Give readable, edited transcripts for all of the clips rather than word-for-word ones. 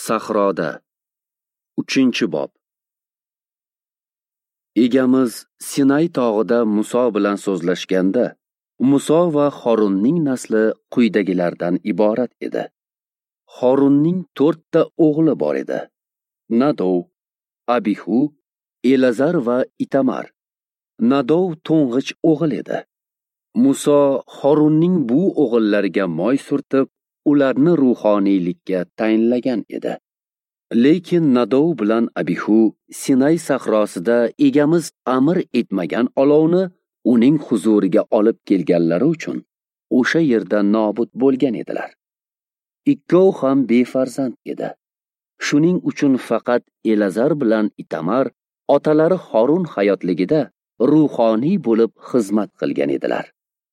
Sahroda 3-bob. Egamiz Sinay tog'ida Muso bilan so'zlashganda, Muso va Horunning nasli quyidagilardan iborat edi. Horunning 4 ta o'g'li bor edi: Nadov, Abihu, Elazar va Itamar. Nadov to'ng'ich o'g'il edi. Muso Horunning bu o'g'illariga moy surtib, ularni ruhoniylikka tayinlagan edi. Lekin Nadov bilan Abihu Sinay sahrosida egamiz amr etmagan olovni uning huzuriga olib kelganlari uchun o'sha yerda nobud bo'lgan edilar. Ikkov ham befarzand edi. Shuning uchun faqat Elazar bilan Itamar otalari Horun hayotligida ruhoniy bo'lib xizmat qilgan edilar.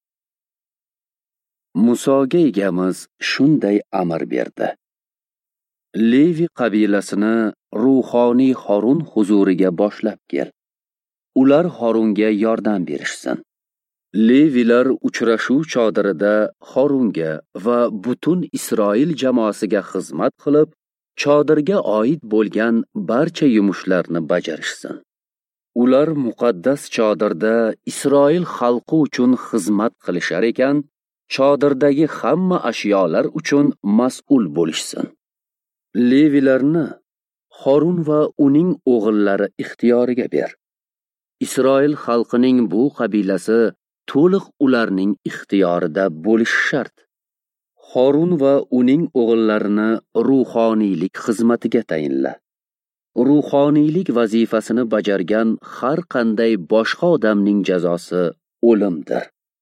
Musoga egamiz shunday amr berdi: Levi qabilasini ruhoniy Horun huzuriga boshlab kel. Ular Horunga yordam berishsin. Levilar uchrashuv chodirida Horunga va butun Isroil jamoasiga xizmat qilib, chodirga oid bo'lgan barcha yumushlarni bajarishsin. Ular muqaddas chodirda Isroil xalqi uchun xizmat qilishar ekan, chodirdagi hamma ashyolar uchun mas'ul bo'lishsin. Levilarni Horun va uning o'g'illari ixtiyoriga ber. Isroil xalqining bu qabilasi to'liq ularning ixtiyorida bo'lishi shart. Horun va uning o'g'illarini ruhoniylik xizmatiga tayinla. Ruhoniylik vazifasini bajargan har qanday boshqa odamning jazosi o'limdir.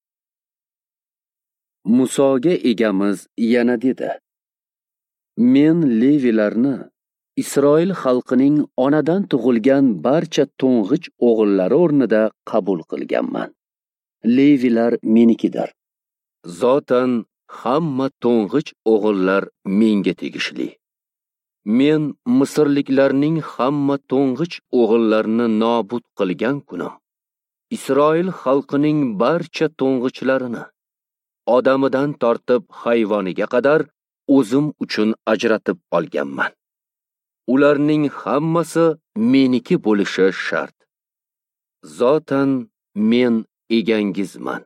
Musoga egamiz yana dedi: Men Levilarni Isroil xalqining onadan tug'ilgan barcha to'ng'ich o'g'illari o'rnida qabul qilganman. Levilar menikidir. Zotan hamma to'ng'ich o'g'illar menga tegishli. Men Misrliklarning hamma to'ng'ich o'g'illarini nobud qilgan kunim Isroil xalqining barcha to'ng'ichlarini odamidan tortib hayvoniga qadar o'zim uchun ajratib olganman. Ularning hammasi meniki bo'lishi shart. Zotan men egangizman.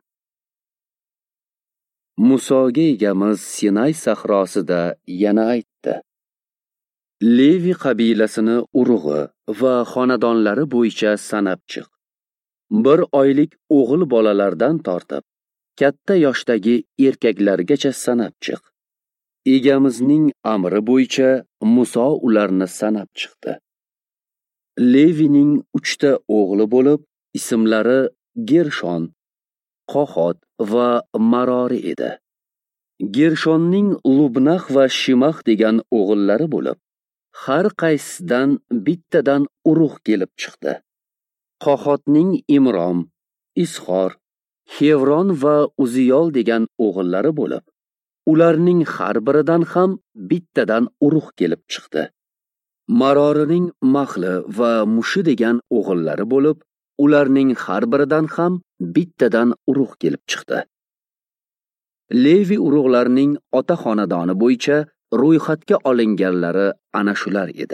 Musoga egamiz Sinay sahrosida yana aytdi: Levi qabilasini urug'i va xonadonlari bo'yicha sanab chiq. 1 oylik o'g'il bolalardan tortib, katta yoshdagi erkaklargacha sanab chiq. Egamizning amri bo'yicha Muso ularni sanab chiqdi. Levining 3 ta o'g'li bo'lib, ismlari Gershon, Qohot va Marori edi. Gershonning Lubnax va Shimax degan o'g'illari bo'lib, har qaysisidan bittadan urug' kelib chiqdi. Qohotning Imrom, Isxor, Hevron va Uziyol degan o'g'illari bo'lib, ularning har biridan ham bittadan urug' kelib chiqdi. Marorining Mahli va Mushi degan o'g'illari bo'lib, ularning har biridan ham bittadan urug' kelib chiqdi. Levi urug'larning ota xonadoni bo'yicha ro'yxatga olinganlari ana shular edi.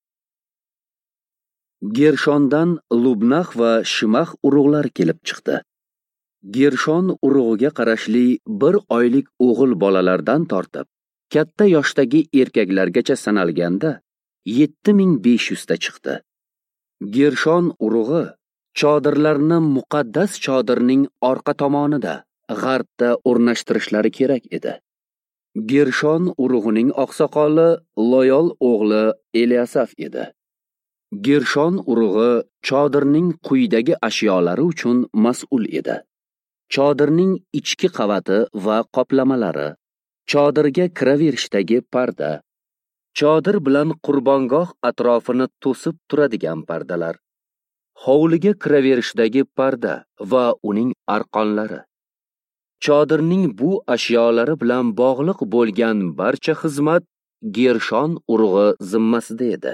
Gershondan Lubnax va Shimax urug'lar kelib chiqdi. Gershon urug'iga qarashli 1 oylik o'g'il bolalardan tortib, katta yoshdagi erkaklargacha sanalganda 7500 ta chiqdi. Gershon urug'i chodirlarni muqaddas chodirning orqa tomonida, g'arbda o'rnashtirishlari kerak edi. Gershon urug'ining oqsoqoli Loyol o'g'li Eliasaf edi. Gershon urug'i chodirning quyidagi ashyolari uchun mas'ul edi: chodirning ichki qavati va qoplamalari, chodirga kiraverishdagi parda, chodir bilan qurbongoh atrofini to'sib turadigan pardalar, hovliga kiraverishdagi parda va uning arqonlari. Chodirning bu ashyolari bilan bog'liq bo'lgan barcha xizmat Gershon urug'i zimmasida edi.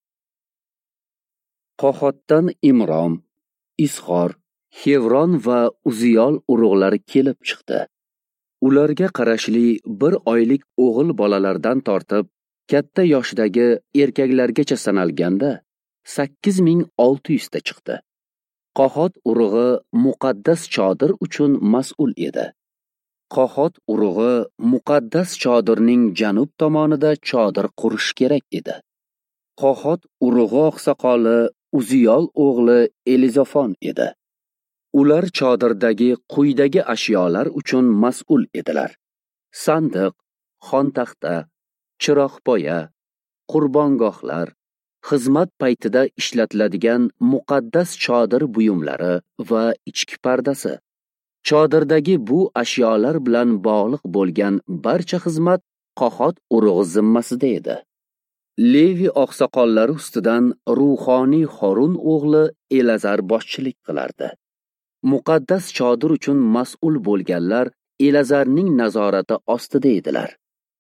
Qohotdan Imrom, Isxor, Hevron va Uziyol urug'lari kelib chiqdi. Ularga qarashli 1 oylik o'g'il bolalardan tortib, katta yoshdagi erkaklargacha sanalganda 8600 ta chiqdi. Qohot urug'i muqaddas chodir uchun mas'ul edi. Qohot urug'i muqaddas chodirning janub tomonida chodir qurish kerak edi. Qohot urug'i oqsoqoli Uziyol o'g'li Elizofon edi. Ular chodirdagi quyidagi ashyolar uchun mas'ul edilar: sandiq, xontaxta, chiroqpoya, qurbongohlar, xizmat paytida ishlatiladigan muqaddas chodir buyumlari va ichki pardasi. Chodirdagi bu ashyolar bilan bog'liq bo'lgan barcha xizmat Qohot urug'i zimmasida edi. Levi oqsoqollari ustidan ruhoniy Horun o'g'li Elazar boshchilik qilardi. Muqaddas chodir uchun mas'ul bo'lganlar Elazarning nazorati ostida edilar.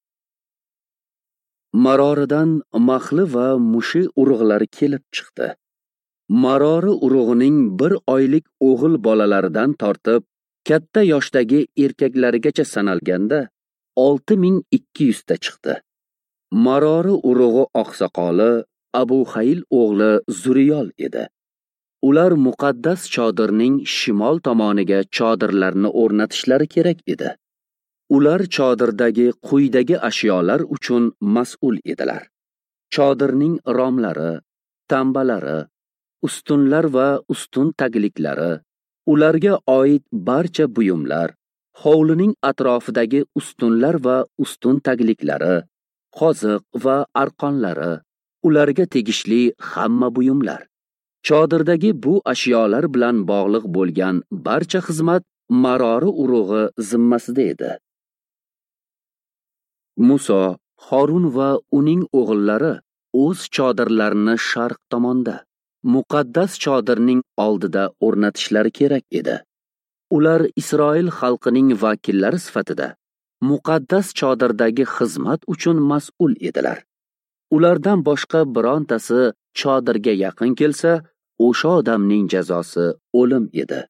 Maroridan Mahli va Mushi urug'lari kelib chiqdi. Marori urug'ining 1 oylik o'g'il bolalaridan tortib, katta yoshdagi erkaklarigacha sanalganda 6200 ta chiqdi. Marori urug'i oqsoqoli Abuhayl o'g'li Zuriyol edi. Ular muqaddas chodirning shimol tomoniga chodirlarni o'rnatishlari kerak edi. Ular chodirdagi quyidagi ashyolar uchun mas'ul edilar: chodirning romlari, tambalari, ustunlar va ustun tagliklari, ularga oid barcha buyumlar, hovlining atrofidagi ustunlar va ustun tagliklari, qoziq va arqonlari, ularga tegishli hamma buyumlar. Chodirdagi bu ashyolar bilan bog'liq bo'lgan barcha xizmat Marori urug'i zimmasida edi. Muso, Horun va uning o'g'illari o'z chodirlarini sharq tomonda, muqaddas chodirning oldida o'rnatishlari kerak edi. Ular Isroil xalqining vakillari sifatida muqaddas chodirdagi xizmat uchun mas'ul edilar. Ulardan boshqa birontasi chodirga yaqin kelsa, o'sha odamning jazosi o'lim edi.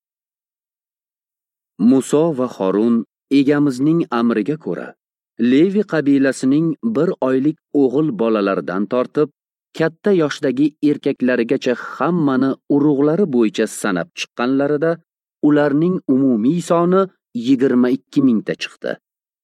Muso va Horun egamizning amriga ko'ra Levi qabilasining 1 oylik o'g'il bolalaridan tortib, katta yoshdagi erkaklarigacha hammani urug'lari bo'yicha sanab chiqqanlarida ularning umumiy soni 22 ta chiqdi.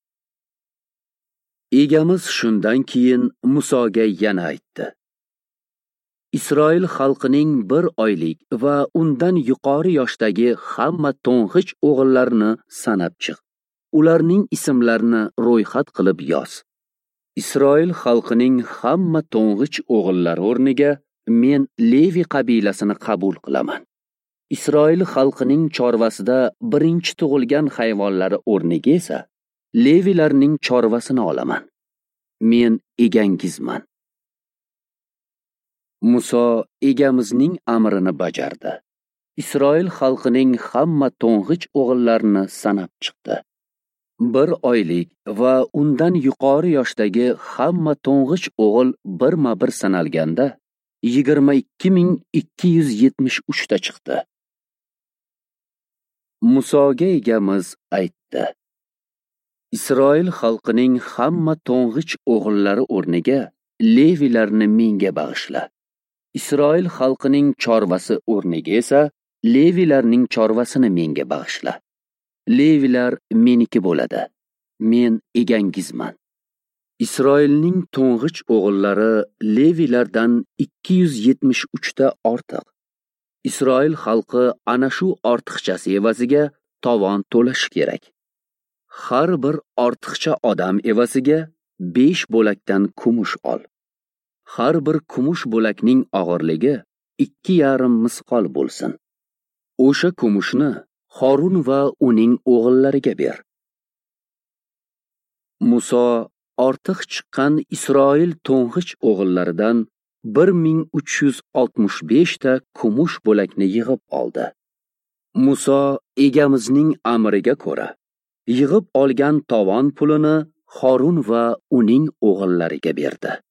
Egamiz shundan keyin Musoga yana aytdi: Isroil xalqining 1 oylik va undan yuqori yoshdagi hamma to'ng'ich o'g'illarini sanab chiq. Ularning ismlarini ro'yxat qilib yoz. Isroil xalqining hamma to'ng'ich o'g'illari o'rniga men Levi qabilasini qabul qilaman. Isroil xalqining chorvasida birinchi tug'ilgan hayvonlari o'rniga esa Levilarning chorvasini olaman. Men egangizman. Muso egamizning amrini bajardi. Isroil xalqining hamma to'ng'ich o'g'illarini sanab chiqdi. 1 oylik va undan yuqori yoshdagi hamma to'ng'ich o'g'il birma-bir sanalganda 22273 ta chiqdi. Musoga egamiz aytdi: Isroil xalqining hamma to'ng'ich o'g'illari o'rniga Levilarni menga bag'ishla. Isroil xalqining chorvasi o'rniga esa Levilarning chorvasini menga bag'ishla. Levilar meniki bo'ladi. Men egangizman. Isroilning to'ng'ich o'g'illari Levilardan 273 ta ortiq. Isroil xalqi ana shu ortiqchasi evaziga tovon to'lashi kerak. Har bir ortiqcha odam evaziga 5 bo'lakdan kumush ol. Har bir kumush bo'lakning og'irligi 2,5 misqol bo'lsin. O'sha kumushni Horun va uning o'g'illariga ber. Muso ortiq chiqqan Isroil to'ng'ich o'g'illaridan 1365 ta kumush bo'lakni yig'ib oldi. Muso egamizning amriga ko'ra yig'ib olgan tovon pulini Horun va uning o'g'illariga berdi.